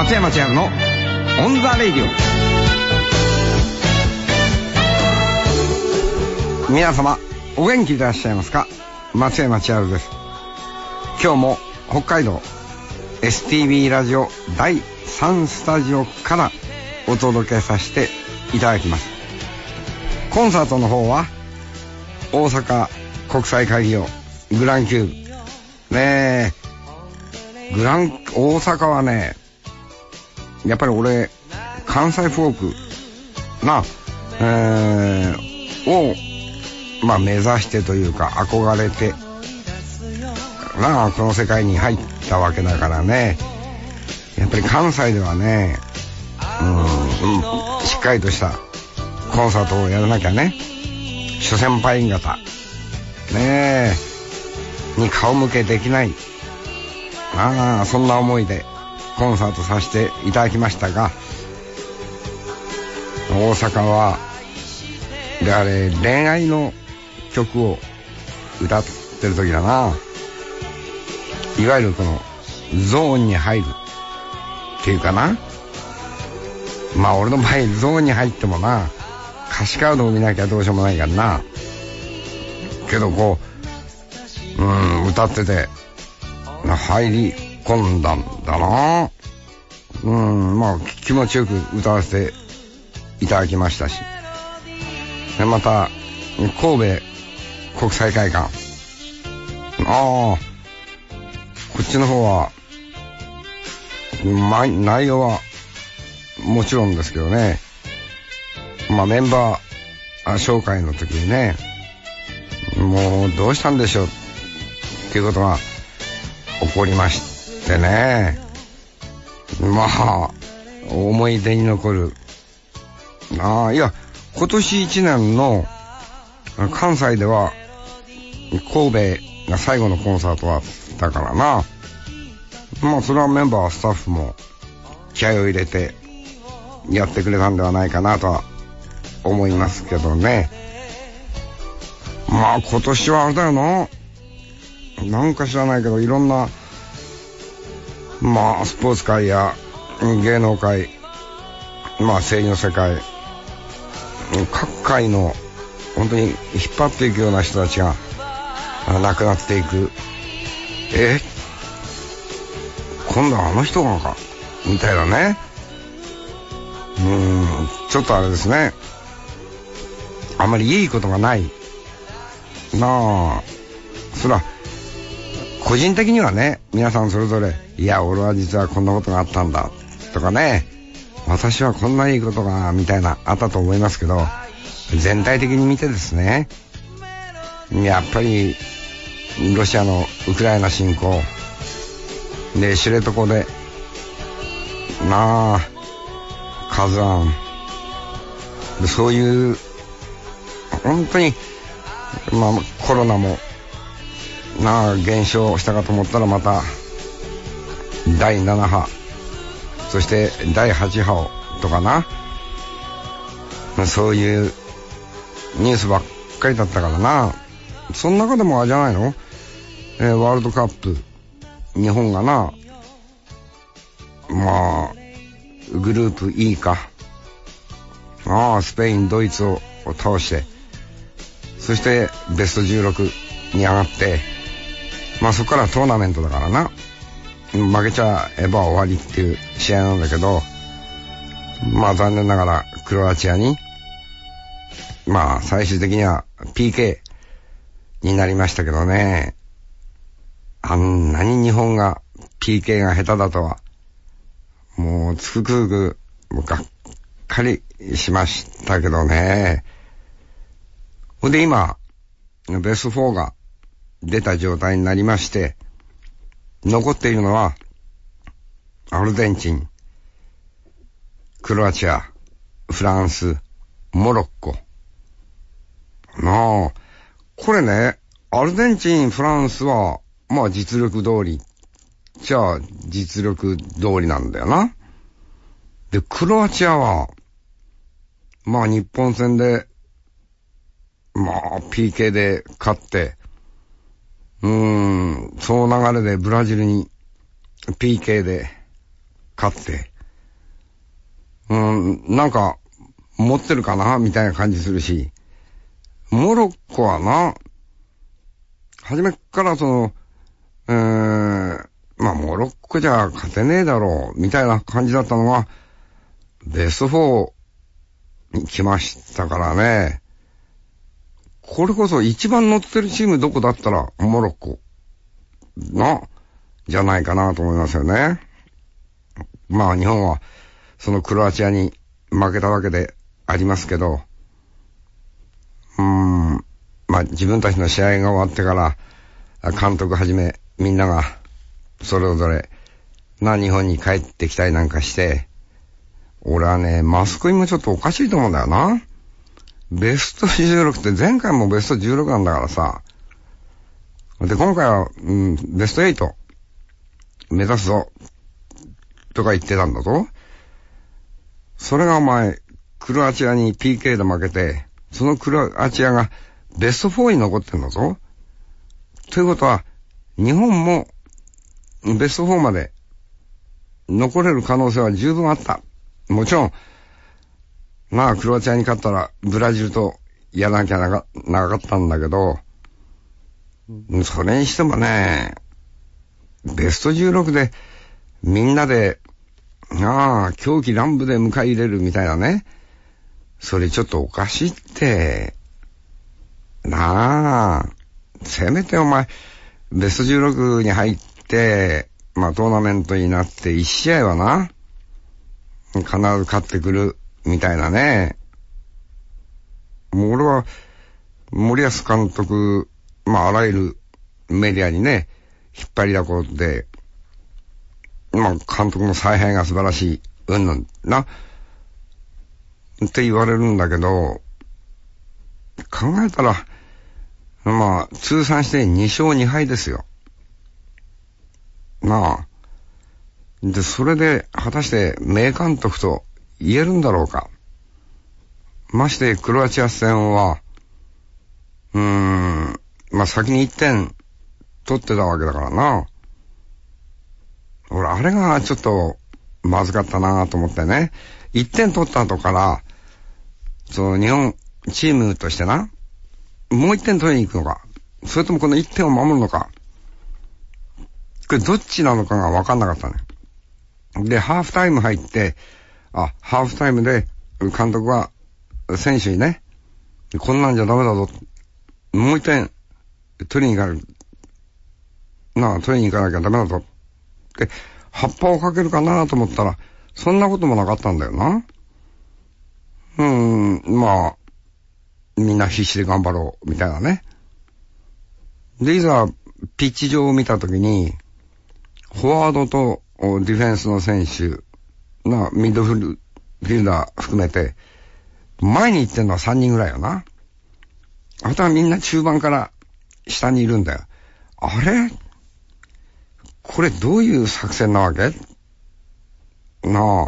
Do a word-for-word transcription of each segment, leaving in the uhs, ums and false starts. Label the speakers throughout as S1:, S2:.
S1: 松山千春のオンザレイディオ。皆様お元気でいらっしゃいますか。松山千春です。今日も北海道 エスティービー ラジオだいさんスタジオからお届けさせていただきます。コンサートの方は大阪国際会議場グランキューブねえ、グラン大阪はね、やっぱり俺関西フォークな、えー、をまあ目指してというか憧れてなあこの世界に入ったわけだからね、やっぱり関西ではね、うん、うん、しっかりとしたコンサートをやらなきゃね、諸先輩方ねえに顔向けできない、ああそんな思いでコンサートさせていただきましたが、大阪はであれ恋愛の曲を歌ってる時だな、いわゆるこのゾーンに入るっていうかな、まあ俺の場合ゾーンに入ってもな歌詞カードを見なきゃどうしようもないからな、けどこううん歌ってて入り込んだんだな。うんまあ気持ちよく歌わせていただきましたし、でまた神戸国際会館、ああこっちの方は、ま、内容はもちろんですけどね、まあメンバー紹介の時にね、もうどうしたんでしょうっていうことが起こりましてね、まあ思い出に残る、ああいや今年一年の関西では神戸が最後のコンサートだったからな、まあそれはメンバースタッフも気合を入れてやってくれたんではないかなとは思いますけどね。まあ今年はあれだよな、なんか知らないけどいろんなまあスポーツ界や芸能界、まあ政治の世界、各界の本当に引っ張っていくような人たちが亡くなっていく、え今度はあの人がかみたいなね、うーんちょっとあれですね、あまりいいことがないなあ。そら個人的にはね皆さんそれぞれ、いや俺は実はこんなことがあったんだとかね、私はこんないいことがみたいなあったと思いますけど、全体的に見てですね、やっぱりロシアのウクライナ侵攻で知床でなあカズワンで、そういう本当にまあコロナもなあ減少したかと思ったらまただいなな波そしてだいはち波とかな、そういうニュースばっかりだったからな。その中でもあれじゃないの、えー、ワールドカップ日本がな、まあグループ E か、ああスペインドイツを倒して、そしてベストじゅうろくに上がって、まあそこからトーナメントだからな、負けちゃえば終わりっていう試合なんだけど、まあ残念ながらクロアチアにまあ最終的には ピーケー になりましたけどね、あんなに日本が ピーケー が下手だとはもうつくづくがっかりしましたけどね。ほんで今ベストフォーが出た状態になりまして、残っているのはアルゼンチン、クロアチア、フランス、モロッコなあ。これね、アルゼンチン、フランスはまあ実力通りじゃあ実力通りなんだよな。でクロアチアはまあ日本戦でまあ ピーケー で勝って、うーんその流れでブラジルに ピーケー で勝って、 ん、なんか、持ってるかなみたいな感じするし、モロッコはな、初めからその、えー、まあ、モロッコじゃ勝てねえだろう、みたいな感じだったのが、ベストフォーに来ましたからね。これこそ一番乗ってるチームどこだったら、モロッコ、な、じゃないかなと思いますよね。まあ、日本は、そのクロアチアに負けたわけでありますけど、うーん、まあ、自分たちの試合が終わってから、監督はじめ、みんなが、それぞれ、な、日本に帰ってきたりなんかして、俺はね、マスコミもちょっとおかしいと思うんだよな。ベストじゅうろくって前回もベストじゅうろくなんだからさ。で、今回は、うん、ベストはち目指すぞ、とか言ってたんだぞ。それがお前、クロアチアに ピーケー で負けて、そのクロアチアがベストフォーに残ってんだぞ。ということは、日本もベストフォーまで残れる可能性は十分あった。もちろん、まあ、クロアチアに勝ったら、ブラジルとやらなきゃなか、なかったんだけど、それにしてもね、ベストじゅうろくで、みんなで、ああ、狂気乱舞で迎え入れるみたいなね。それちょっとおかしいって。なあ、せめてお前、ベストじゅうろくに入って、まあトーナメントになっていち試合はな、必ず勝ってくる、みたいなね。もう俺は、森保監督、まああらゆるメディアにね、引っ張りだこで、まあ監督の采配が素晴らしい、うんぬんな、って言われるんだけど、考えたら、まあ通算してに勝に敗ですよ。なあ。で、それで果たして名監督と言えるんだろうか。ましてクロアチア戦は、うーん、まあ先にいってん取ってたわけだからな。俺、あれがちょっとまずかったなと思ってね。いってん取った後から、その日本チームとしてな、もういってん取りに行くのか、それともこのいってんを守るのか、これどっちなのかが分かんなかったね。で、ハーフタイム入って、あ、ハーフタイムで監督は選手にね、こんなんじゃダメだぞ。もういってん取りに行かななあ、取りに行かなきゃダメだぞ。で、葉っぱをかけるかなと思ったら、そんなこともなかったんだよな。うーん、まあ、みんな必死で頑張ろう、みたいなね。で、いざ、ピッチ上を見たときに、フォワードとディフェンスの選手、な、ミッドフィルダー含めて、前に行ってんのはさんにんぐらいよな。あとはみんな中盤から下にいるんだよ。あれ？これどういう作戦なわけ？なあ。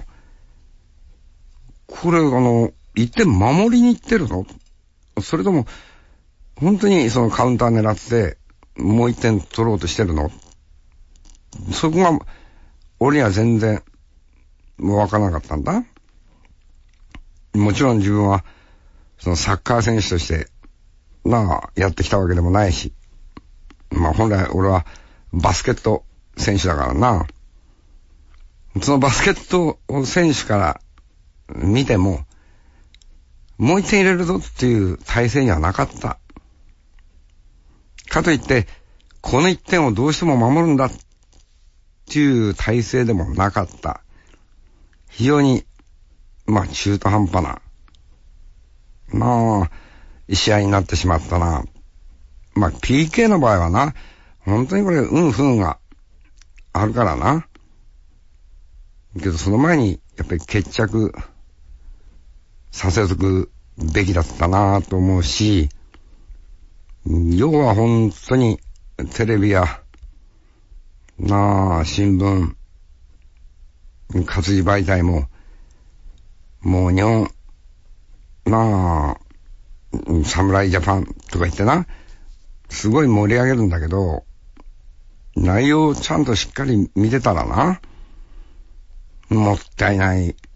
S1: これあの、一点守りに行ってるの？それとも、本当にそのカウンター狙って、もう一点取ろうとしてるの？そこが、俺には全然、もうわからなかったんだ。もちろん自分は、そのサッカー選手として、なあ、やってきたわけでもないし、まあ本来俺はバスケット選手だからな。そのバスケット選手から見ても、もう一点入れるぞっていう体制にはなかった。かといって、この一点をどうしても守るんだっていう体制でもなかった。非常に、まあ中途半端な、まあ、試合になってしまったな。まあ ピーケー の場合はな、本当にこれ運不運があるからな。けどその前にやっぱり決着させとくべきだったなと思うし、要は本当にテレビやなあ新聞活字媒体ももう日本なあ侍ジャパンとか言ってな、すごい盛り上げるんだけど、内容をちゃんとしっかり見てたらな、もったいない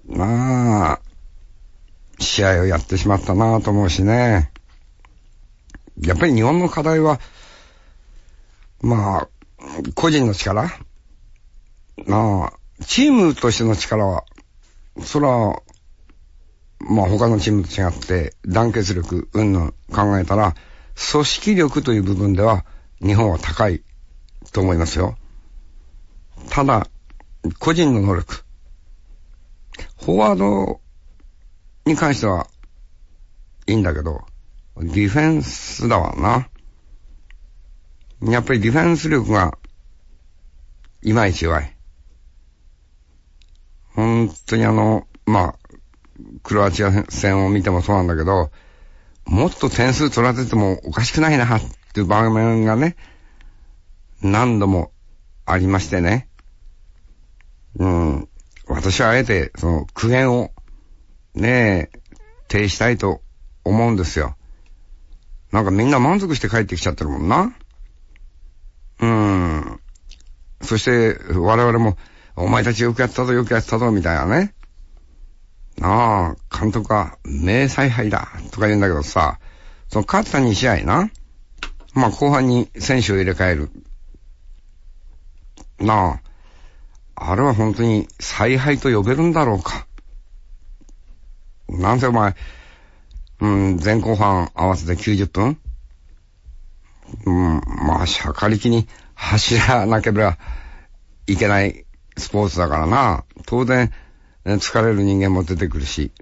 S1: まあ、試合をやってしまったなと思うしね。やっぱり日本の課題は、まあ、個人の力、まあ、チームとしての力は、それは、まあ他のチームと違って団結力、うんぬん考えたら、組織力という部分では日本は高いと思いますよ。ただ、個人の能力、フォワードに関してはいいんだけど、ディフェンスだわな。やっぱりディフェンス力がいまいち弱い。本当にあの、まあ、クロアチア戦を見てもそうなんだけど、もっと点数取られてもおかしくないなっていう場面がね、何度もありましてね。うん。私はあえて、その苦言をねえ、呈したいと思うんですよ。なんかみんな満足して帰ってきちゃってるもんな。うん。そして我々も、お前たちよくやったぞよくやったぞみたいなね。ああ、監督は名采配だとか言うんだけどさ、その勝ったに試合な。まあ後半に選手を入れ替える。なあ、あれは本当に采配と呼べるんだろうか。なんせお前、うん、前後半合わせてきゅうじゅっぷん、うん、まあ、しゃかりきに走らなければいけないスポーツだからな。当然、疲れる人間も出てくるし。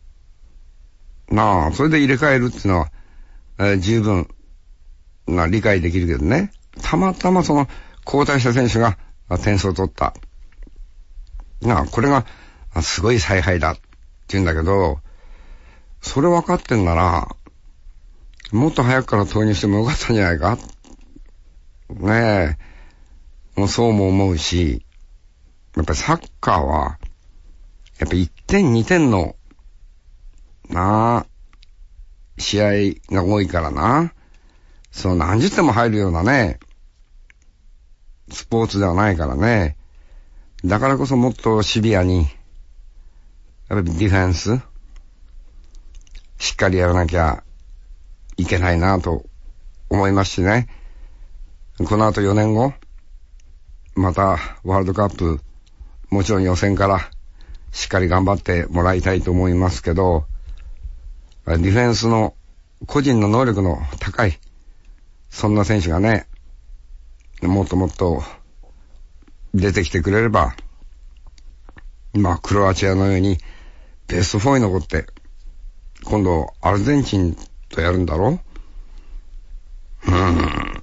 S1: なあ、それで入れ替えるっていうのは、えー、十分な理解できるけどね。たまたまその交代した選手が点数を取った。なあ、これがすごい采配だって言うんだけど、それ分かってんなら、もっと早くから投入してもよかったんじゃないか。ねえ。もうそうも思うし、やっぱりサッカーは、やっぱいってんにてんの、なあ、試合が多いからな。その何十点も入るようなね、スポーツではないからね。だからこそもっとシビアに、やっぱりディフェンス、しっかりやらなきゃいけないなと思いますしね。この後よねんご、またワールドカップ、もちろん予選からしっかり頑張ってもらいたいと思いますけど、ディフェンスの個人の能力の高い、そんな選手がね、もっともっと出てきてくれれば、まあクロアチアのようにベストフォーに残って、今度アルゼンチンとやるんだろう。うん。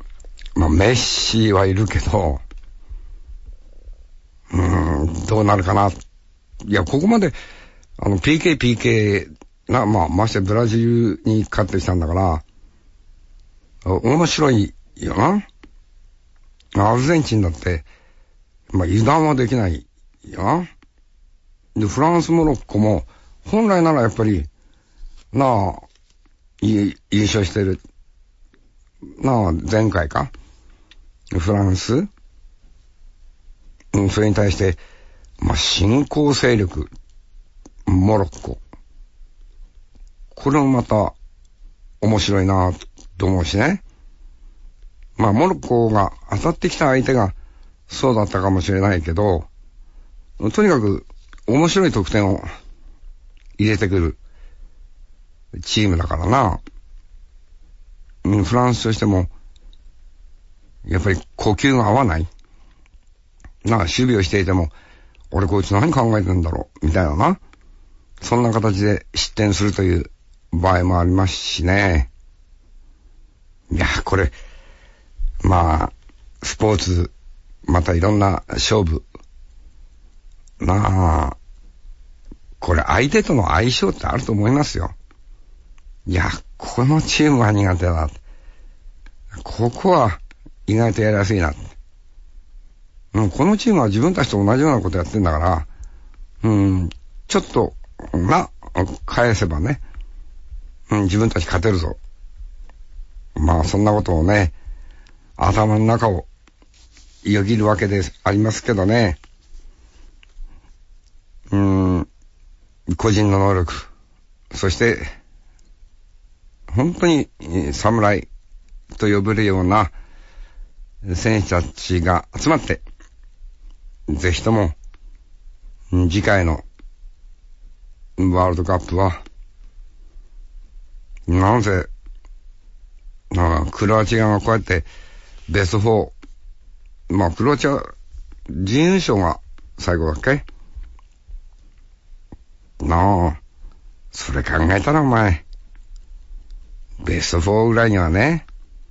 S1: まあメッシはいるけど、うん、どうなるかな。いや、ここまで、あの、ピーケー、ピーケー、な、まあ、ましてブラジルに勝ってきたんだから、面白いよな。アルゼンチンだって、まあ、油断はできないよな。で、フランス、モロッコも、本来ならやっぱり、なあ、優勝してる。なあ、前回か。フランス、うん、それに対して、まあ、新興勢力、モロッコ。これもまた、面白いなと思うしね。まあ、モロッコが当たってきた相手が、そうだったかもしれないけど、とにかく、面白い得点を入れてくるチームだからな。うん、フランスとしても、やっぱり呼吸が合わない。なあ、守備をしていても、俺こいつ何考えてんだろうみたいなな。そんな形で失点するという場合もありますしね。いや、これ、まあ、スポーツ、またいろんな勝負。なあ、これ相手との相性ってあると思いますよ。いや、このチームは苦手だ。ここは意外とやりやすいな。うん、このチームは自分たちと同じようなことやってんだから、うん、ちょっと、な、返せばね、うん、自分たち勝てるぞ。まあ、そんなことをね、頭の中をよぎるわけでありますけどね。うん、 個人の能力、そして本当に侍と呼べるような選手たちが集まって、ぜひとも次回のワールドカップは、なぜ、クロアチアがこうやってベストフォー、まあクロアチア準優勝が最後だっけなあ、それ考えたらお前、ベストフォーぐらいにはね、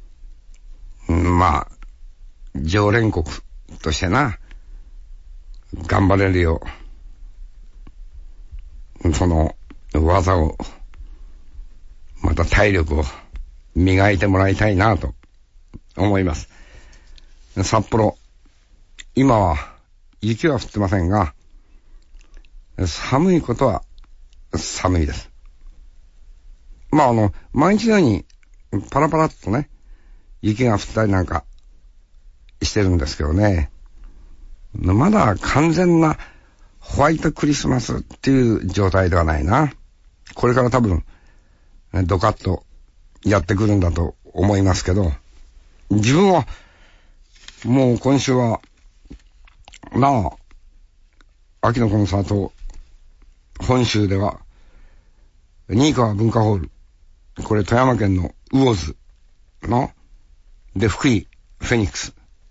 S1: まあ、常連国としてな、頑張れるよ。その技を、また体力を磨いてもらいたいなと思います。札幌、今は雪は降ってませんが、寒いことは寒いです。まああの、毎日のようにパラパラっとね、雪が降ったりなんかしてるんですけどね。まだ完全なホワイトクリスマスっていう状態ではないな。これから多分、ドカッとやってくるんだと思いますけど、自分は、もう今週は、なあ、秋のコンサート、本州では、新川文化ホール、これ富山県の魚津の、で、福井、フェニックス。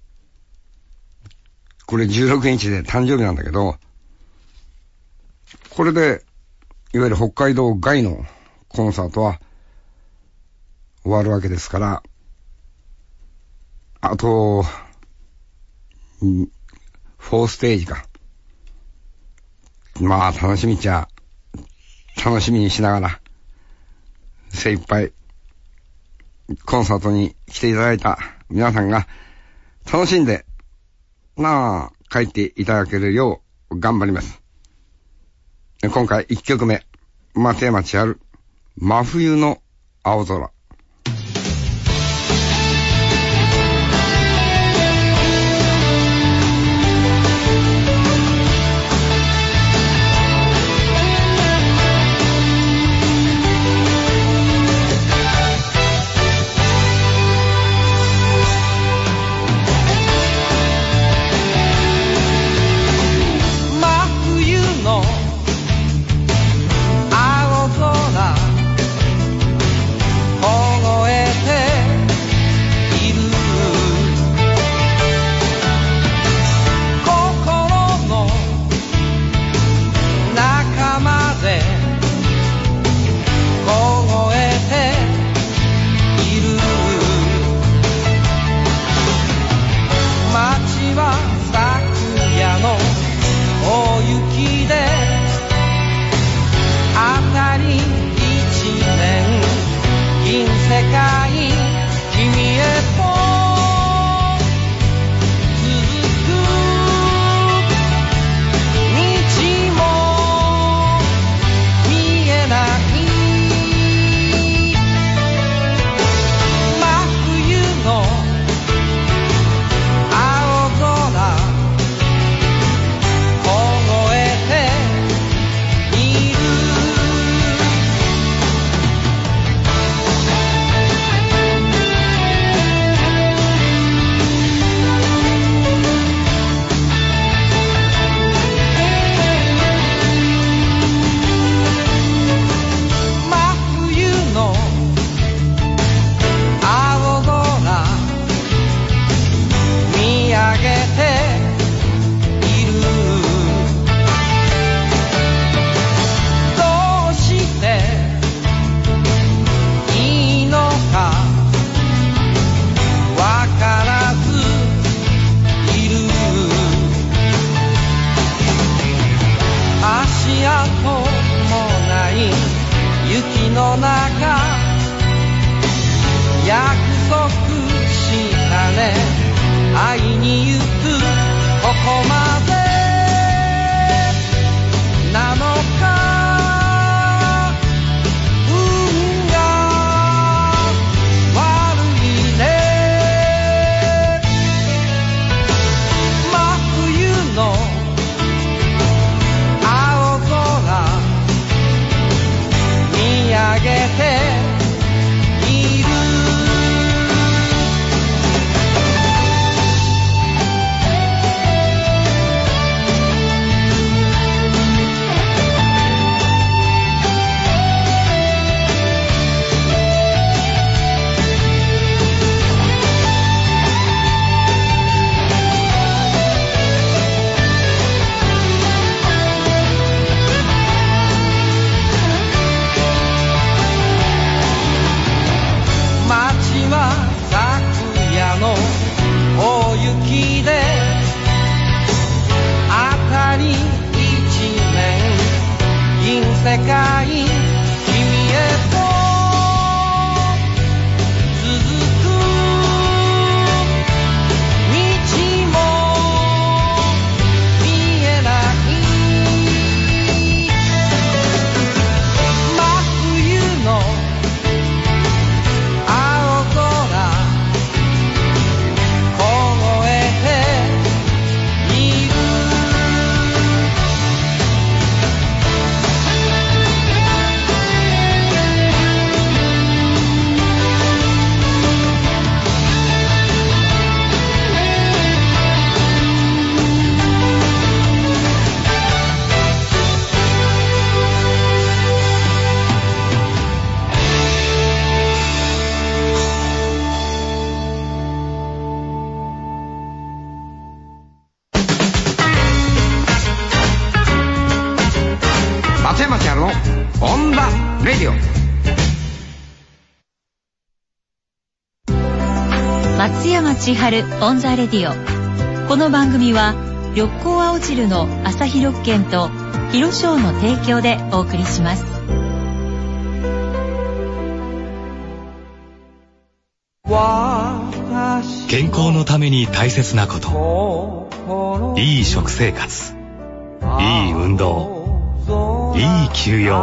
S1: これじゅうろくにちで誕生日なんだけど、これで、いわゆる北海道外のコンサートは終わるわけですから、あと、フォーステージか。まあ楽しみっちゃ、楽しみにしながら、精一杯、コンサートに来ていただいた皆さんが楽しんで、なあ、帰っていただけるよう頑張ります。今回いっきょくめ、松山千春、真冬の青空。
S2: 青空松山千春オンザレディオ。この番組は緑光青汁の朝日緑見と広商の提供でお送りします。
S3: 健康のために大切なこと、いい食生活、いい運動、いい休養。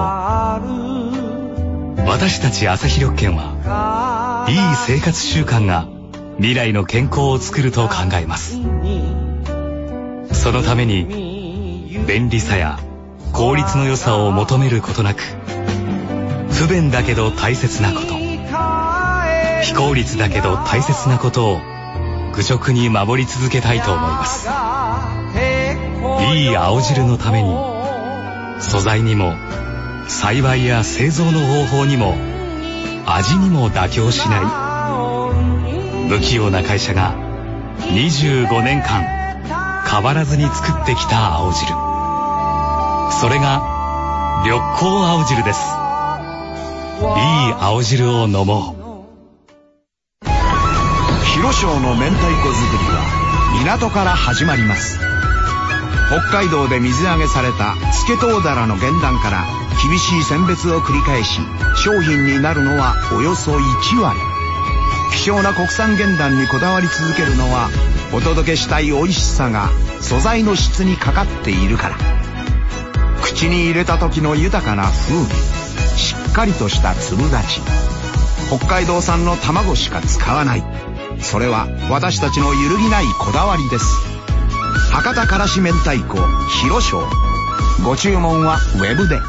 S3: 私たち朝日緑見はいい生活習慣が未来の健康を作ると考えます。そのために便利さや効率の良さを求めることなく、不便だけど大切なこと、非効率だけど大切なことを愚直に守り続けたいと思います。いい青汁のために、素材にも栽培や製造の方法にも味にも妥協しない不器用な会社がにじゅうごねんかん変わらずに作ってきた青汁、それが緑光青汁です。いい青汁を飲もう。
S4: 広商の明太子作りは港から始まります。北海道で水揚げされたスケトウダラの原卵から厳しい選別を繰り返し商品になるのはおよそいちわり。希少な国産原卵にこだわり続けるのは、お届けしたい美味しさが素材の質にかかっているから。口に入れた時の豊かな風味、しっかりとした粒立ち、北海道産の卵しか使わない。それは私たちの揺るぎないこだわりです。博多からし明太子広商。ご注文はウェブで。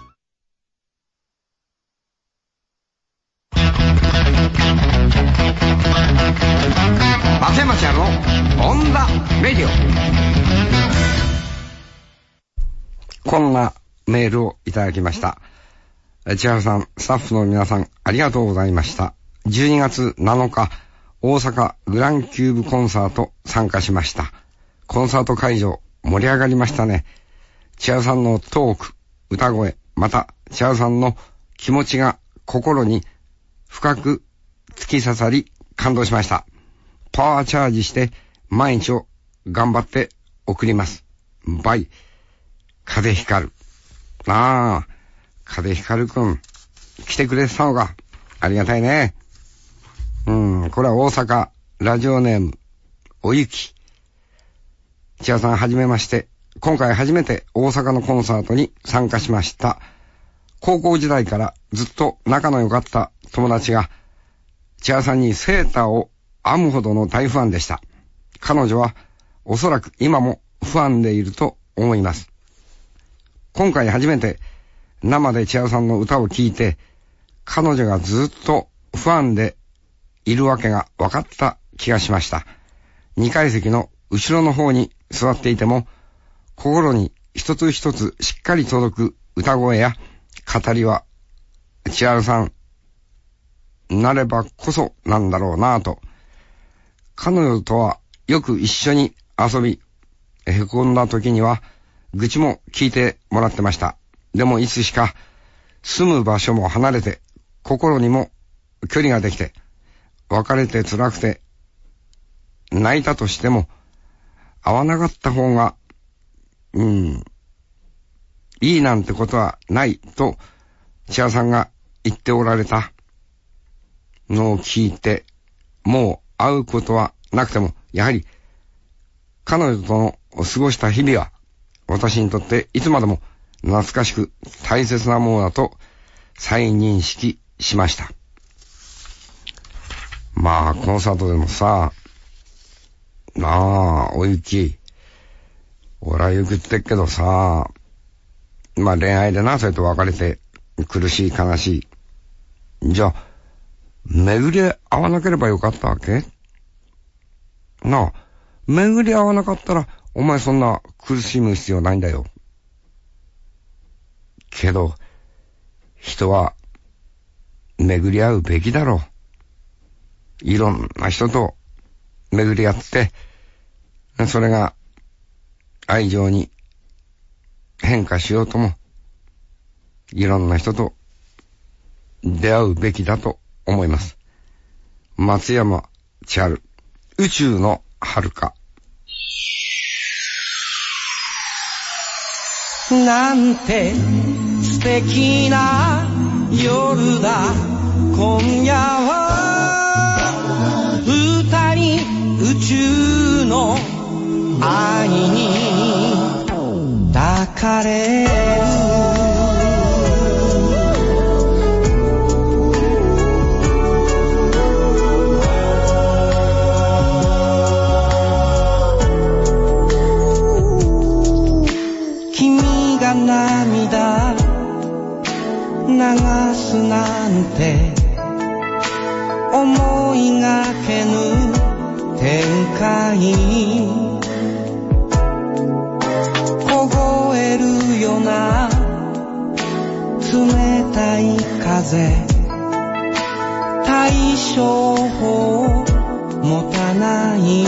S1: 松山千春のオンザレディオ。こんなメールをいただきました。千春さん、スタッフの皆さん、ありがとうございました。じゅうにがつなのか、大阪グランキューブコンサート参加しました。コンサート会場盛り上がりましたね。千春さんのトーク、歌声、また千春さんの気持ちが心に深く突き刺さり感動しました。パワーチャージして毎日を頑張って送ります。バイ、風光る。ああ、風光くん来てくれてたのか。ありがたいね。うん、これは大阪ラジオネームおゆき。千春さんはじめまして。今回初めて大阪のコンサートに参加しました。高校時代からずっと仲の良かった友達が千春さんにセーターを編むほどの大ファンでした。彼女はおそらく今もファンでいると思います。今回初めて生で千春さんの歌を聴いて、彼女がずっとファンでいるわけが分かった気がしました。にかい席の後ろの方に座っていても、心に一つ一つしっかり届く歌声や語りは千春さんなればこそなんだろうなぁと。彼女とはよく一緒に遊び、へこんだ時には愚痴も聞いてもらってました。でもいつしか住む場所も離れて、心にも距離ができて、別れて辛くて泣いたとしても会わなかった方が、うん、 いいなんてことはないと千葉さんが言っておられたのを聞いて、もう会うことはなくても、やはり彼女との過ごした日々は私にとっていつまでも懐かしく大切なものだと再認識しました。まあコンサートでもさ、なあおゆき、俺はよく言ってっけどさ、まあ恋愛でな、それと別れて苦しい悲しい、じゃあ巡り合わなければよかったわけなあ、巡り合わなかったらお前そんな苦しむ必要ないんだよ。けど人は巡り合うべきだろう。いろんな人と巡り合って、それが愛情に変化しようとも、いろんな人と出会うべきだと思います。松山千春、宇宙の遥か。
S5: なんて素敵な夜だ今夜は、二人宇宙の愛に抱かれる。君が涙流すなんて思いがけぬ展開、凍えるような冷たい風、対処法持たない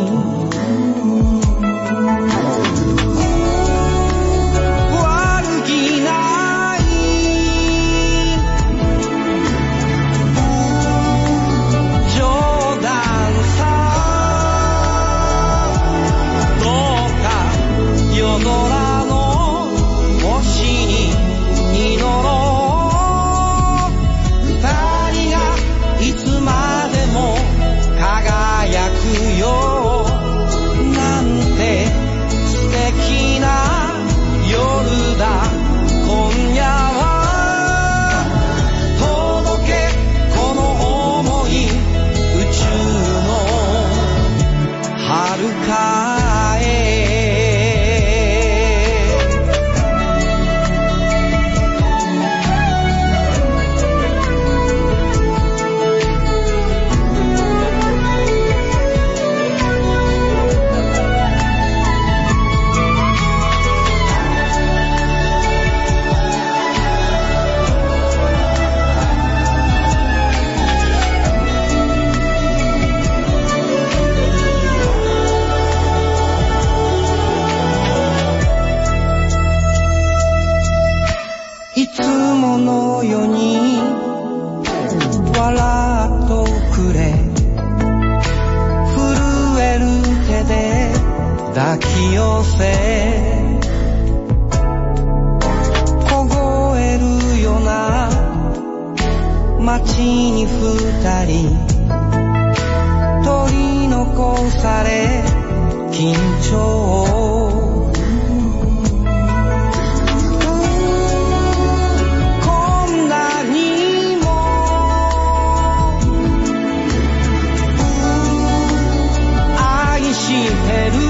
S5: 抱き寄せ凍えるような街に二人取り残され緊張、こんなにも愛してる、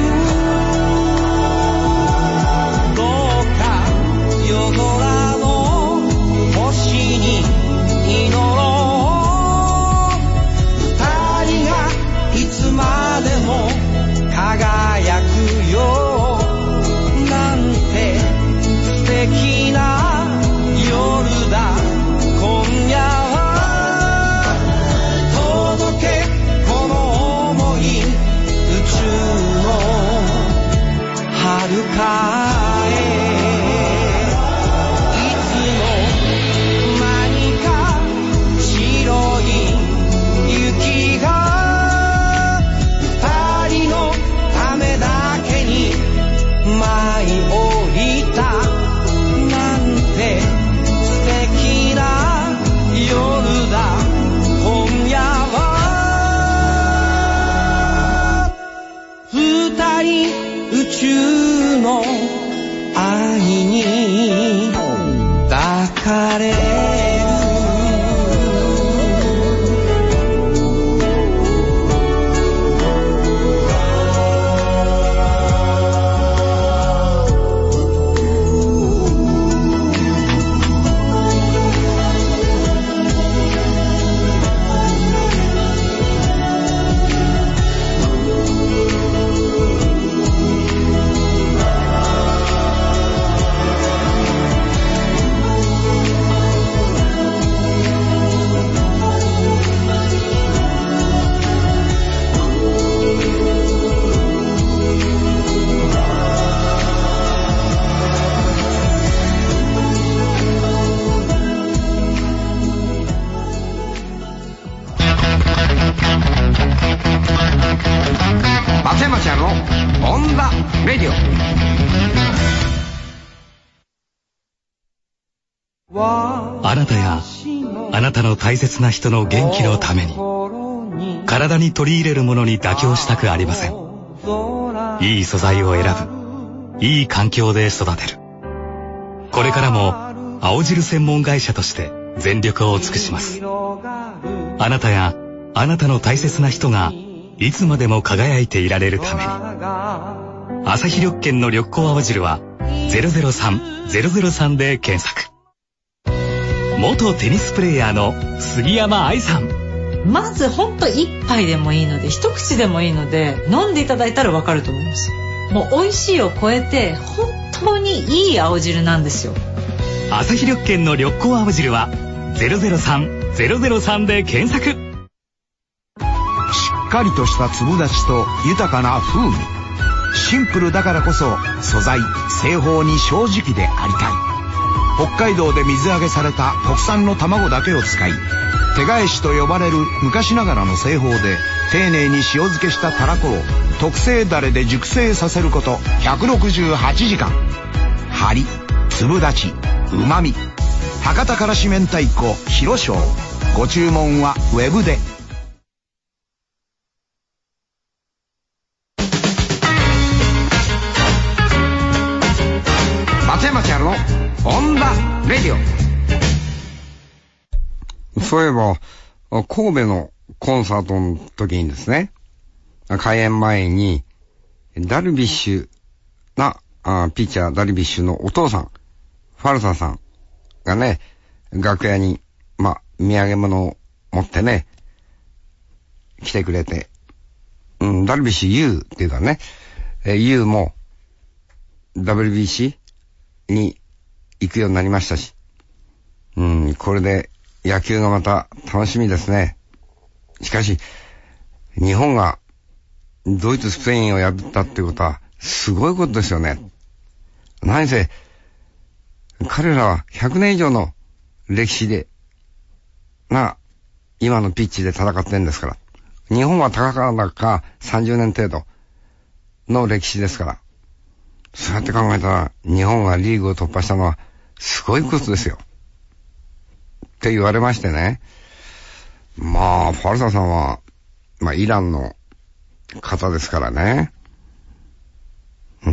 S5: 夜空の星に祈ろう、二人がいつまでも輝くよ。 かれる
S1: 松山ちゃんのオンザレディオ。
S3: あなたやあなたの大切な人の元気のために、体に取り入れるものに妥協したくありません。いい素材を選ぶ、いい環境で育てる。これからも青汁専門会社として全力を尽くします。あなたやあなたの大切な人がいつまでも輝いていられるために、アサヒ緑健の緑光青汁はゼロゼロさんゼロゼロさんで検索。元テニスプレーヤーの杉山愛さん。
S6: まずほんと一杯でもいいので、一口でもいいので飲んでいただいたらわかると思います。もう美味しいを超えて本当にいい青汁なんですよ。
S3: アサヒ緑健の緑光青汁はゼロゼロさんゼロゼロさんで検索。
S4: しっかりとした粒立ちと豊かな風味。シンプルだからこそ素材、製法に正直でありたい。北海道で水揚げされた国産の卵だけを使い、手返しと呼ばれる昔ながらの製法で丁寧に塩漬けしたたらこを特製ダレで熟成させることひゃくろくじゅうはちじかん。張り、粒立ち、うまみ。博多からし明太子広翔。ご注文はウェブで。
S1: 松山千春のオンザレディオ。そういえば神戸のコンサートの時にですね、開演前にダルビッシュなあピッチャーダルビッシュのお父さんファルサさんがね、楽屋にまあ土産物を持ってね来てくれて、うん、ダルビッシュ U っていうかね、え U も ダブリュービーシー に行くようになりましたし、うん、これで野球がまた楽しみですね。しかし日本がドイツスペインを破ったってことはすごいことですよね。何せ彼らはひゃくねん以上の歴史でな今のピッチで戦ってるんですから。日本はたかだかさんじゅうねん程度の歴史ですから、そうやって考えたら日本がリーグを突破したのはすごいことですよって言われましてね。まあファルサさんはまあイランの方ですからね。うん、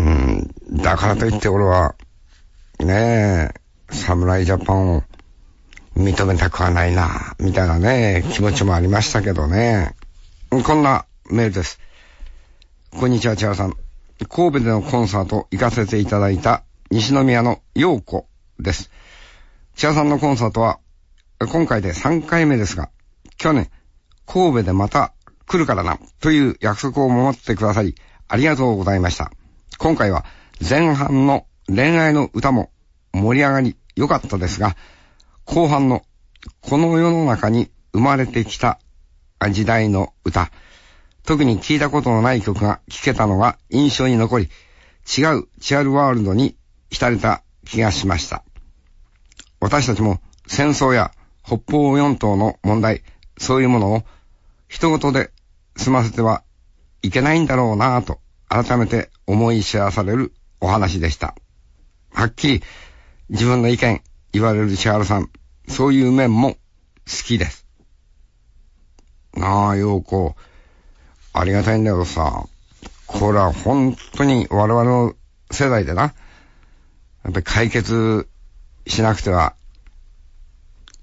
S1: だからといって俺はねえ侍ジャパンを認めたくはないなみたいなね気持ちもありましたけどね。こんなメールです。こんにちは千原さん。神戸でのコンサート行かせていただいた西宮の陽子です。千原さんのコンサートは今回でさんかいめですが、去年神戸でまた来るからなという約束を守ってくださりありがとうございました。今回は前半の恋愛の歌も盛り上がり良かったですが、後半のこの世の中に生まれてきた時代の歌、特に聞いたことのない曲が聴けたのが印象に残り、違うチアルワールドに浸れた気がしました。私たちも戦争や北方四島の問題、そういうものを一言で済ませてはいけないんだろうなぁと改めて思い知らされるお話でした。はっきり自分の意見言われる千原さん、そういう面も好きです。なあ、陽子、ありがたいんだけどさ、これは本当に我々の世代でな、やっぱり解決しなくては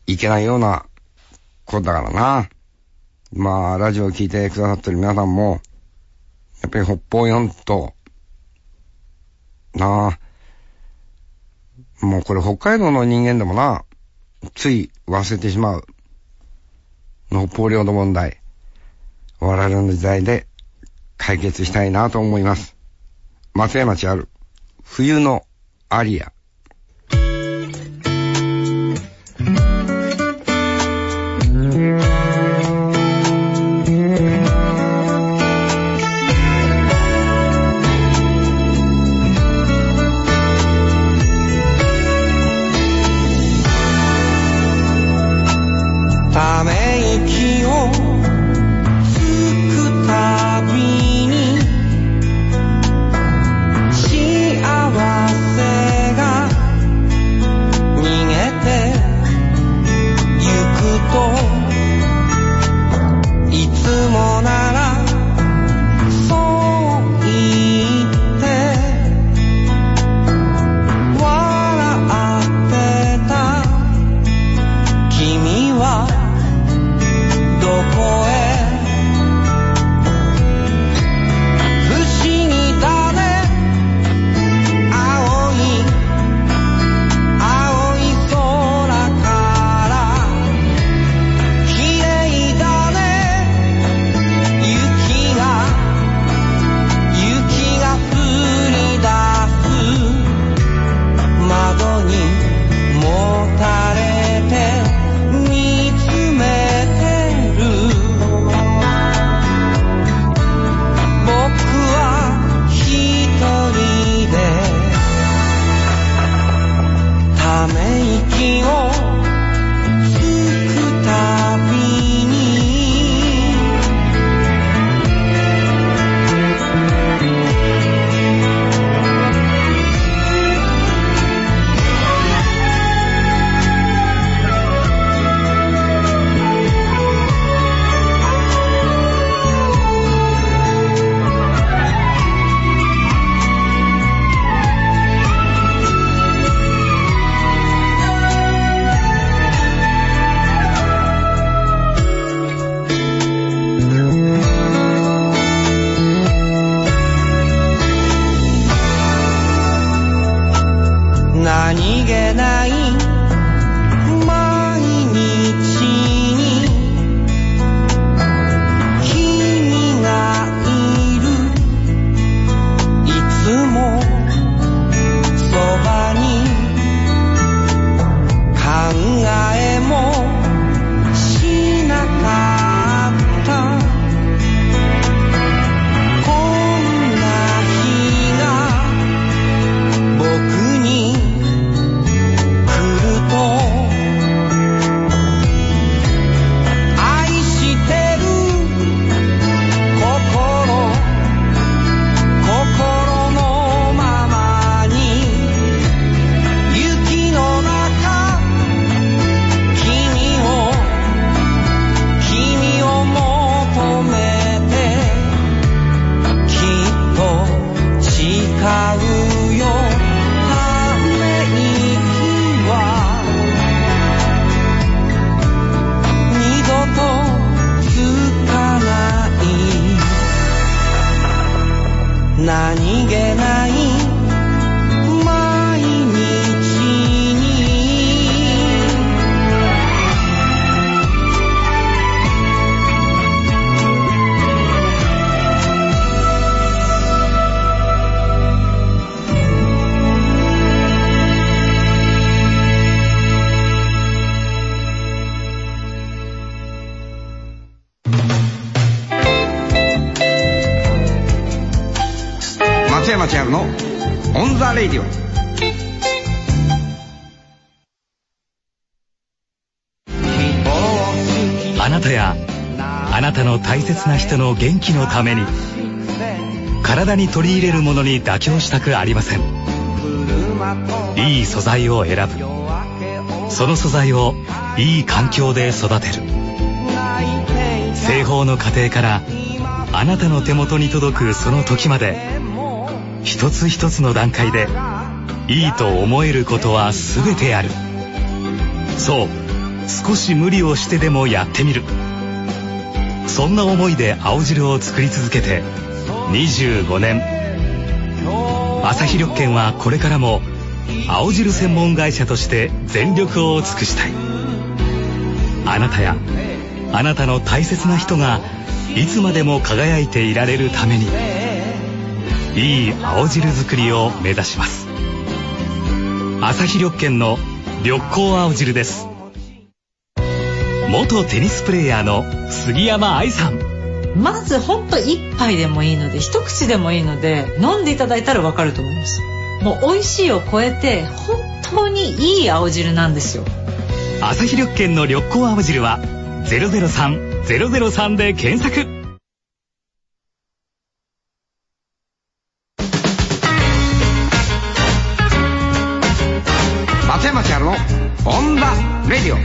S1: いけないようなことだからな。まあ、ラジオを聞いてくださってる皆さんも、やっぱり北方四島、なあ、もうこれ北海道の人間でもな、つい忘れてしまう。北方領土問題。我々の時代で解決したいなと思います。松山千春、冬のアリア。
S5: ため息をつくたびに幸せが逃げてゆくといつもならそう言って笑ってた君はどこへ不思議だね青い青い空から綺麗だね雪が雪が降り出す窓にもたれて見つめてため息をつくたびに何気ない毎日に君がいるいつもそばに考えもしなかったこんな日が僕に愛してる心心のままに雪の中君を君を求めてきっと誓うよため息は二度とつかない何気ない毎日に
S1: 松山千春のオンザレイディオ。
S3: あなたやあなたの大切な人の元気のために体に取り入れるものに妥協したくありません。いい素材を選ぶ、その素材をいい環境で育てる。製法の過程からあなたの手元に届くその時まで、一つ一つの段階でいいと思えることは全てある。そう、 少し無理をしてでもやってみる、そんな思いで青汁を作り続けてにじゅうごねん。朝日緑券はこれからも青汁専門会社として全力を尽くしたい。あなたやあなたの大切な人がいつまでも輝いていられるために、いい青汁作りを目指します。朝日緑券の緑光青汁です。元テニスプレーヤーの杉山愛さん。
S6: まずほんと一杯でもいいので、一口でもいいので飲んでいただいたらわかると思います。もう美味しいを超えて本当にいい青汁なんですよ。
S3: 朝日緑券の緑光青汁はゼロゼロさんゼロゼロさんで検索。
S1: 松山千春のオンダレディオ。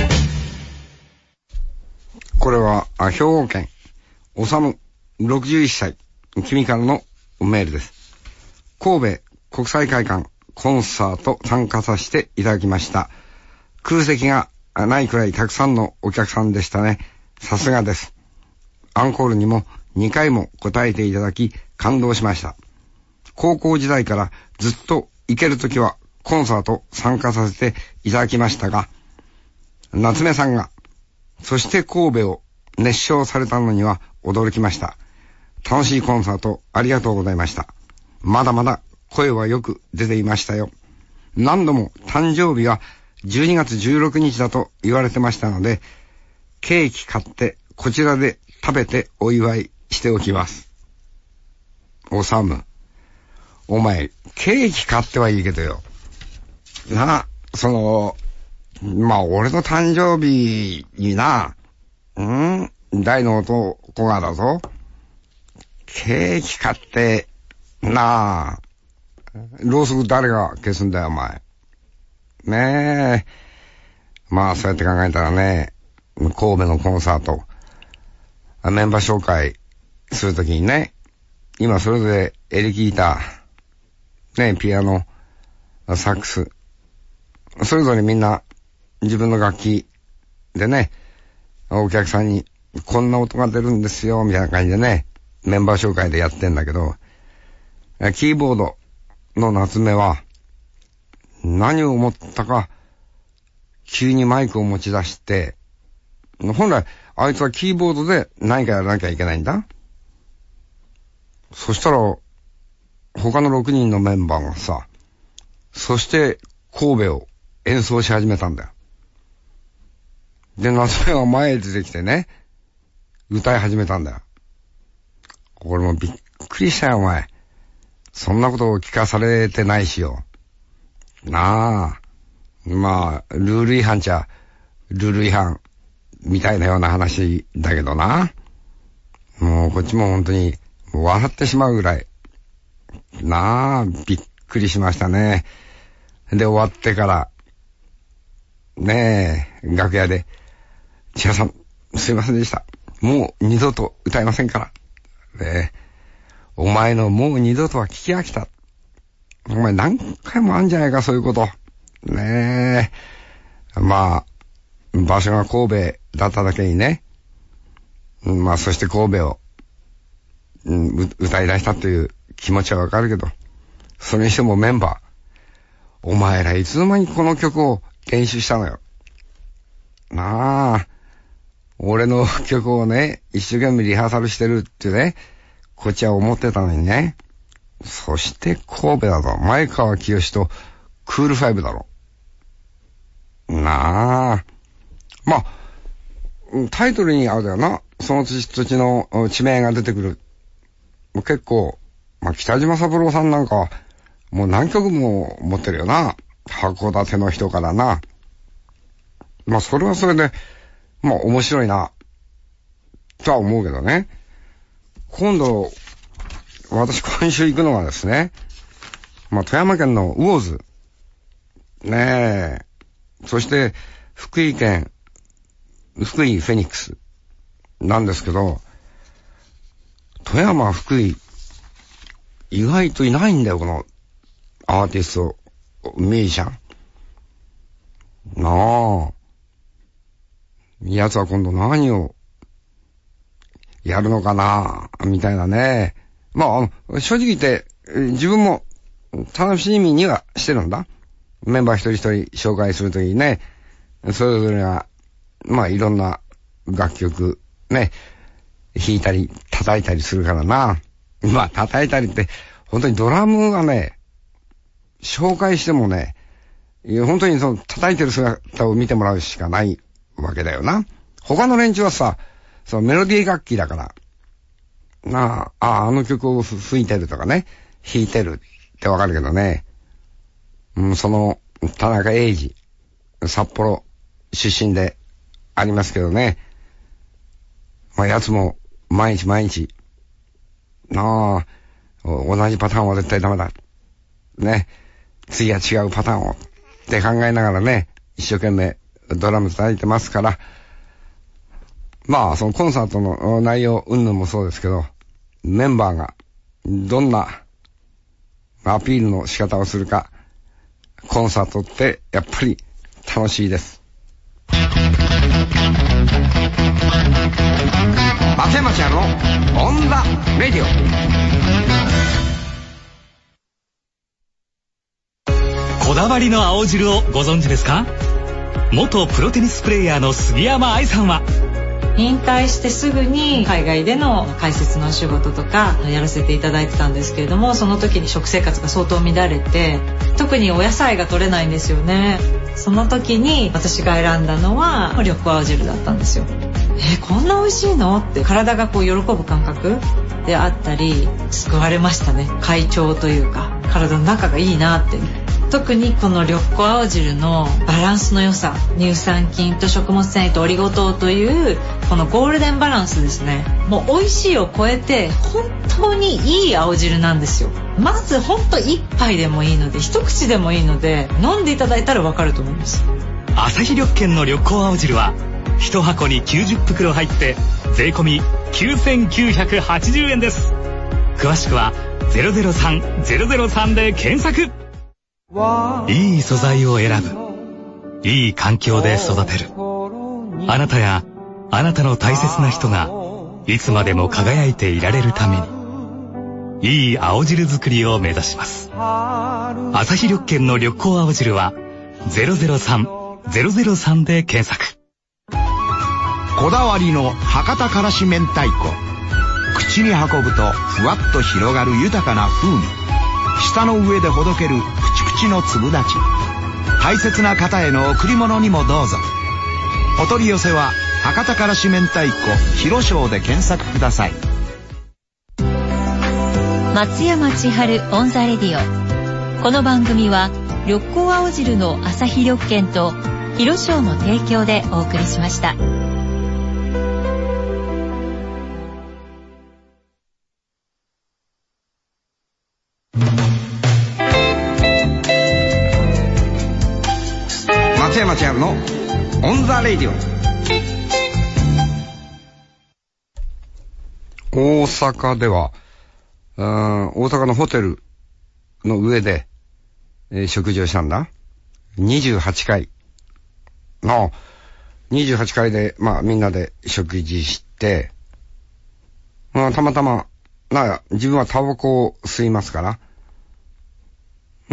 S1: これは兵庫県おさむろくじゅういっさい君からのメールです。神戸国際会館コンサート参加させていただきました。空席がないくらいたくさんのお客さんでしたね。さすがです。アンコールにもにかいも答えていただき感動しました。高校時代からずっと行けるときはコンサート参加させていただきましたが、夏目さんがそして神戸を熱唱されたのには驚きました。楽しいコンサートありがとうございました。まだまだ声はよく出ていましたよ。何度も誕生日はじゅうにがつじゅうろくにちだと言われてましたので、ケーキ買ってこちらで食べてお祝いしておきます。おさむ、お前ケーキ買ってはいいけどよな、そのまあ俺の誕生日にな、うん大の男がだぞ、ケーキ買ってなあ、ろうそく誰が消すんだよお前ねえ。まあそうやって考えたらね、神戸のコンサートメンバー紹介するときにね、今それぞれエレキギターね、ピアノ、サックス、それぞれみんな自分の楽器でね、お客さんにこんな音が出るんですよみたいな感じでね、メンバー紹介でやってんだけど、キーボードの夏目は何を思ったか急にマイクを持ち出して、本来あいつはキーボードで何かやらなきゃいけないんだ。そしたら他のろくにんのメンバーがさ、そして神戸を演奏し始めたんだよ。で、夏目が前へ出てきてね、歌い始めたんだよ。俺もびっくりしたよお前。そんなことを聞かされてないしよ。なあ。まあ、ルール違反ちゃ、ルール違反、みたいなような話だけどな。もうこっちも本当に、笑ってしまうぐらい。なあ、びっくりしましたね。で、終わってから、ねえ、楽屋で、千葉さん、すいませんでした。もう二度と歌いませんから。ねえ、お前のもう二度とは聞き飽きた。お前何回もあんじゃないか、そういうこと。ねえ。まあ、場所が神戸だっただけにね。まあ、そして神戸を、うん、歌い出したという気持ちはわかるけど、それにしてもメンバー、お前らいつの間にこの曲を練習したのよ。なあ、俺の曲をね、一生懸命リハーサルしてるってね、こっちは思ってたのにね。そして神戸だぞ。前川清とクールファイブだろ。なあ。まあ、タイトルにあるだよな。その土地の地名が出てくる。結構、まあ、北島三郎さんなんか、もう何曲も持ってるよな。函館の人からな。まあ、それはそれで、まあ、面白いな。とは思うけどね。今度、私今週行くのはですね、まあ、富山県の魚津。ねえ。そして、福井県、福井フェニックス。なんですけど、富山、福井、意外といないんだよ、このアーティスト、ミュージシャン。なあ。 奴は今度何をやるのかなみたいなね。まあ、正直言って、自分も楽しみにはしてるんだ。メンバー一人一人紹介するときにね、それぞれが、まあいろんな楽曲、ね、弾いたり叩いたりするからな。まあ叩いたりって、本当にドラムがね、紹介してもね、本当にその叩いてる姿を見てもらうしかないわけだよな。他の連中はさ、そのメロディー楽器だから、なあ、ああ、あの曲を吹いてるとかね、弾いてるってわかるけどね、うん、その、田中英二、札幌出身でありますけどね、まあ、奴も毎日毎日、なあ、同じパターンは絶対ダメだ。ね、次は違うパターンをって考えながらね、一生懸命ドラム叩いてますから、まあ、そのコンサートの内容、云々もそうですけど、メンバーがどんなアピールの仕方をするか、コンサートってやっぱり楽しいです。松山千春のオンザレディオ。
S3: こだわりの青汁をご存知ですか？元プロテニスプレーヤーの杉山愛さんは、
S6: 引退してすぐに海外での解説のお仕事とかやらせていただいてたんですけれども、その時に食生活が相当乱れて、特にお野菜が取れないんですよね。その時に私が選んだのは緑黄青汁だったんですよ。えこんな美味しいのって体がこう喜ぶ感覚であったり、救われましたね。快調というか体の中がいいなって。特にこの緑黄青汁のバランスの良さ、乳酸菌と食物繊維とオリゴ糖というこのゴールデンバランスですね。もう美味しいを超えて本当にいい青汁なんですよ。まず本当一杯でもいいので、一口でもいいので、飲んでいただいたらわかると思います。
S3: アサヒ緑健の緑黄青汁は一箱にきゅうじゅっ袋入って税込みきゅうせんきゅうひゃくはちじゅうえんです。詳しくはゼロゼロさん ゼロゼロさんで検索。いい素材を選ぶ、いい環境で育てる。あなたやあなたの大切な人がいつまでも輝いていられるために、いい青汁作りを目指します。アサヒ緑健の緑黄青汁はゼロゼロさん ゼロゼロさんで検索。
S4: こだわりの博多からし明太子。口に運ぶとふわっと広がる豊かな風味。舌の上でほどけるプチプチの粒立ち。大切な方への贈り物にもどうぞ。お取り寄せは博多からし明太子広商で検索ください。
S2: 松山千春オンザレディオ。この番組は緑黄青汁のアサヒ緑健と広商の提供でお送りしました。
S1: 松山千春のオンザレディオ。大阪では、うん、大阪のホテルの上で、えー、食事をしたんだ。にじゅうはちかい。ああ、にじゅうはちかいで、まあみんなで食事して、まあたまたま、な、自分はタバコを吸いますから、うん、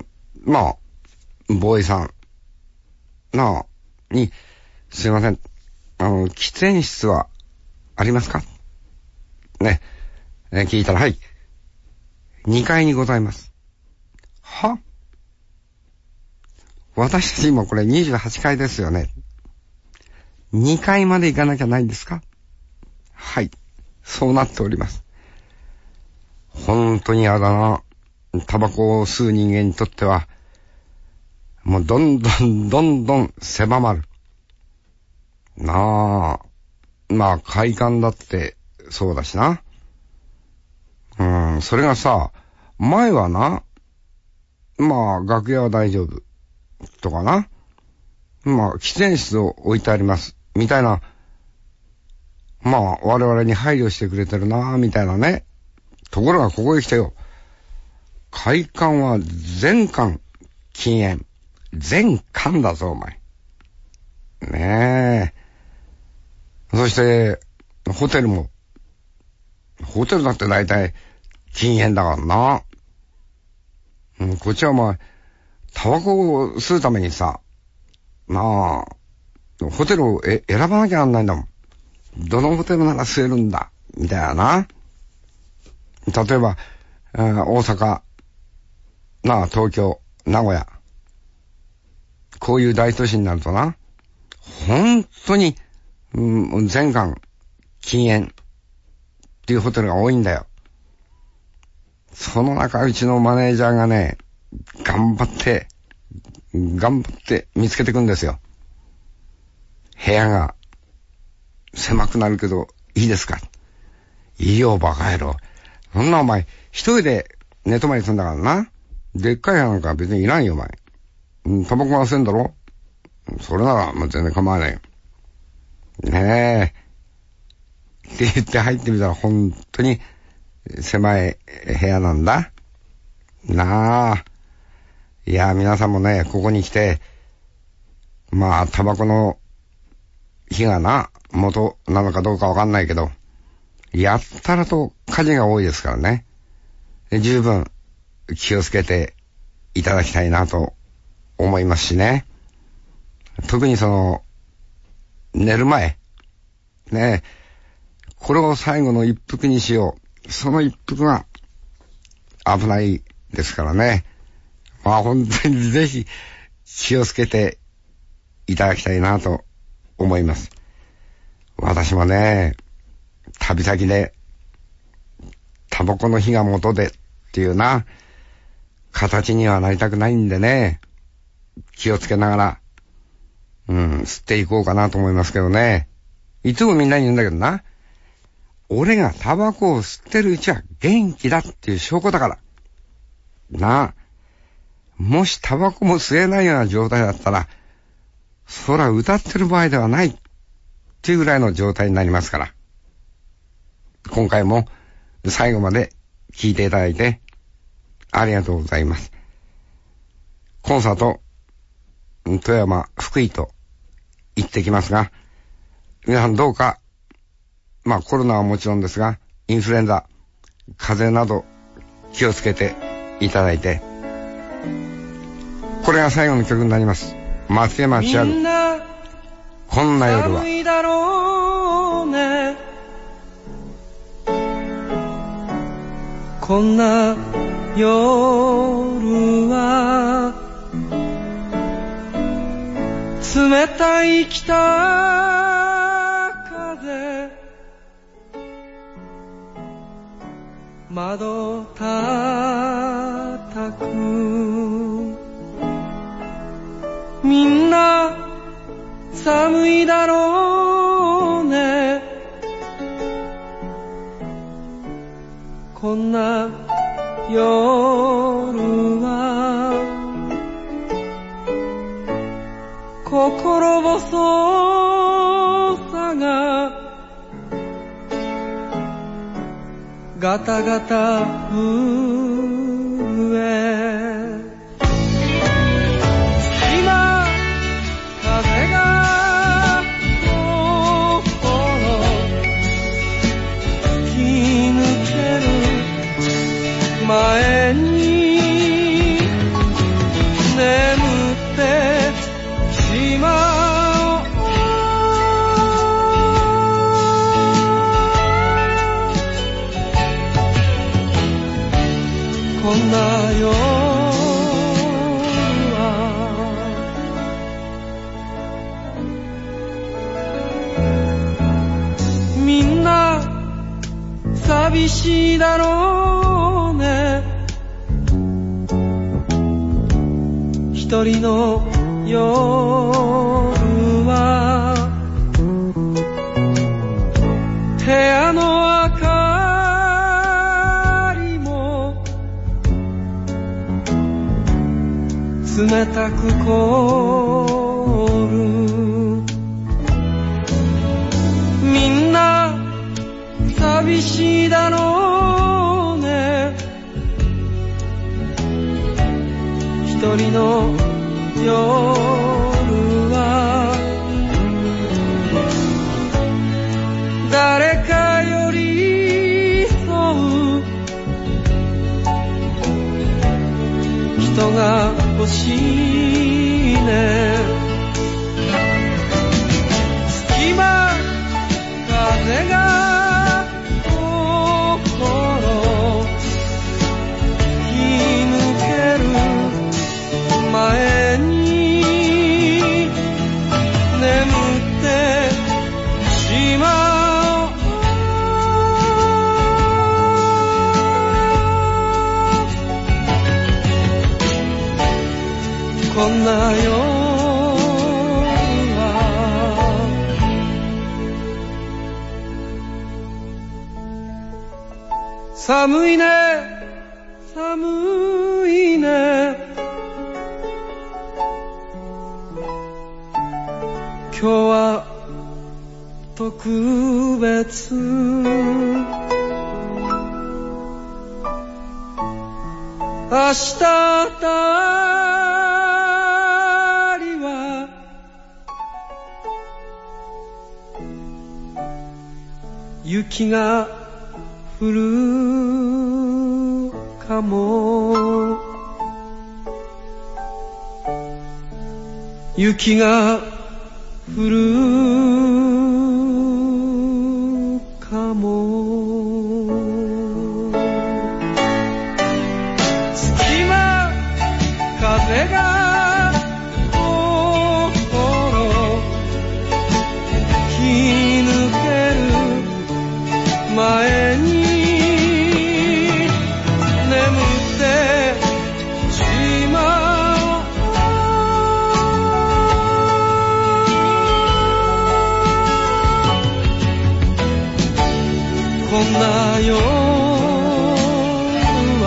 S1: まあ、ボーイさん、なあ、に、すいません、あの、喫煙室はありますかね、え聞いたら、はい、にかいにございます。は？私たち今これにじゅうはちかいですよね。にかいまで行かなきゃないんですか？はい、そうなっております。本当に嫌だな。タバコを吸う人間にとっては、もうどんどんどんどん狭まる。なあ、まあ快感だってそうだしな。うん、それがさ、前はな、まあ楽屋は大丈夫とかな、まあ喫煙室を置いてありますみたいな、まあ我々に配慮してくれてるなみたいなね。ところがここへ来てよ、快感は全館禁煙。全館だぞお前。ねえ。 そしてホテルも、ホテルだって大体禁煙だからな。うん、こっちはまあタバコを吸うためにさ、なあホテルをえ選ばなきゃなんないんだもん。どのホテルなら吸えるんだみたいなな。例えば、えー、大阪、なあ東京、名古屋、こういう大都市になるとな、本当に、うん、全館禁煙っていうホテルが多いんだよ。その中、うちのマネージャーがね、頑張って、頑張って見つけてくんですよ。部屋が狭くなるけどいいですか？いいよ、バカ野郎。そんなお前、一人で寝泊まりするんだからな。でっかい部屋なんか別にいらんよ、お前。うん、タバコが吸うんだろ？それなら、もう全然構わないよ。ねえ。って言って入ってみたら本当に狭い部屋なんだ。なあ。いや、皆さんもね、ここに来て、まあ、タバコの火がな、元なのかどうかわかんないけど、やったらと火事が多いですからね。十分気をつけていただきたいなと思いますしね。特にその、寝る前。ねえ、これを最後の一服にしよう。その一服が危ないですからね。まあ本当にぜひ気をつけていただきたいなと思います。私もね、旅先でタバコの火が元でっていうな形にはなりたくないんでね、気をつけながら、うん、吸っていこうかなと思いますけどね。いつもみんなに言うんだけどな、俺がタバコを吸ってるうちは元気だっていう証拠だから。なあ。もしタバコも吸えないような状態だったら、そら歌ってる場合ではないっていうぐらいの状態になりますから。今回も最後まで聞いていただいてありがとうございます。コンサート、富山、福井と行ってきますが、皆さんどうか、まあコロナはもちろんですが、インフルエンザ、風邪など気をつけていただいて、これが最後の曲になります。松山千春、こんな夜は。
S5: 寒いだろうね、こんな夜は冷たい北風、窓叩く、みんな寒いだろうね、こんな夜は心細さがガタガタ震え、今風が心吹き抜ける前に眠ってしまおう、こんな夜はみんな寂しいだろうね、一人の夜は部屋の明かりも冷たく凍る、みんな寂しいだろうね、一人の夜はんな夜は寒いね寒いね今日は特別明日あたりは雪が降るかも雪が降るかも隙間風が心吹き抜ける前に眠ってしまうこんな夜は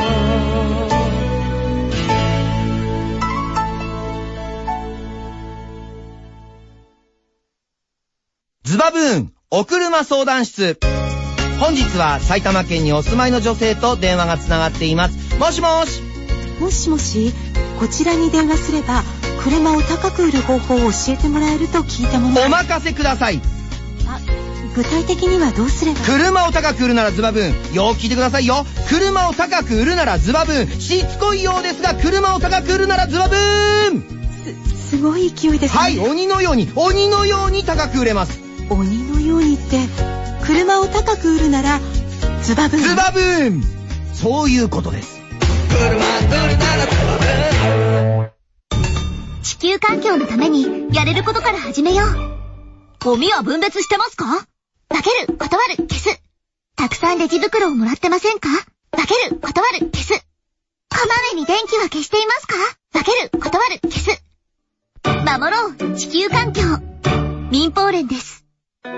S7: ズバブーンお車相談室。本日は埼玉県にお住まいの女性と電話がつながっています。もしもし。
S8: もしもし、こちらに電話すれば車を高く売る方法を教えてもらえると聞いたもの。
S7: お任せください。
S8: あ、具体的にはどうすれば。
S7: 車を高く売るならズバブーン。よーく聞いてくださいよ。車を高く売るならズバブーン。しつこいようですが車を高く売るならズバブーン。
S8: す、すごい勢いですね。
S7: はい、鬼のように鬼のように高く売れます。
S8: 鬼のようにって車を高く売るならズバブーン。
S7: ズバブーン。そういうことです。車売るならズバブーン。
S9: 地球環境のためにやれることから始めよう。ゴミは分別してますか？分ける、断る、消す。たくさんレジ袋をもらってませんか？分ける、断る、消す。こまめに電気は消していますか？分ける、断る、消す。守ろう、地球環境。民放連です。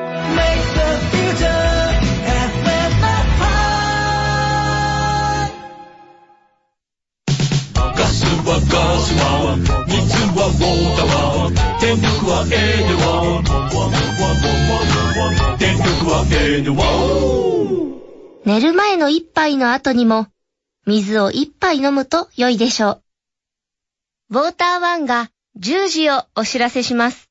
S10: ガスはガスは水はウォーターは電力はエネワ電力はエネワ。
S9: 寝る前の一杯の後にも水を一杯飲むと良いでしょう。ウォーターワンがじゅうじをお知らせします。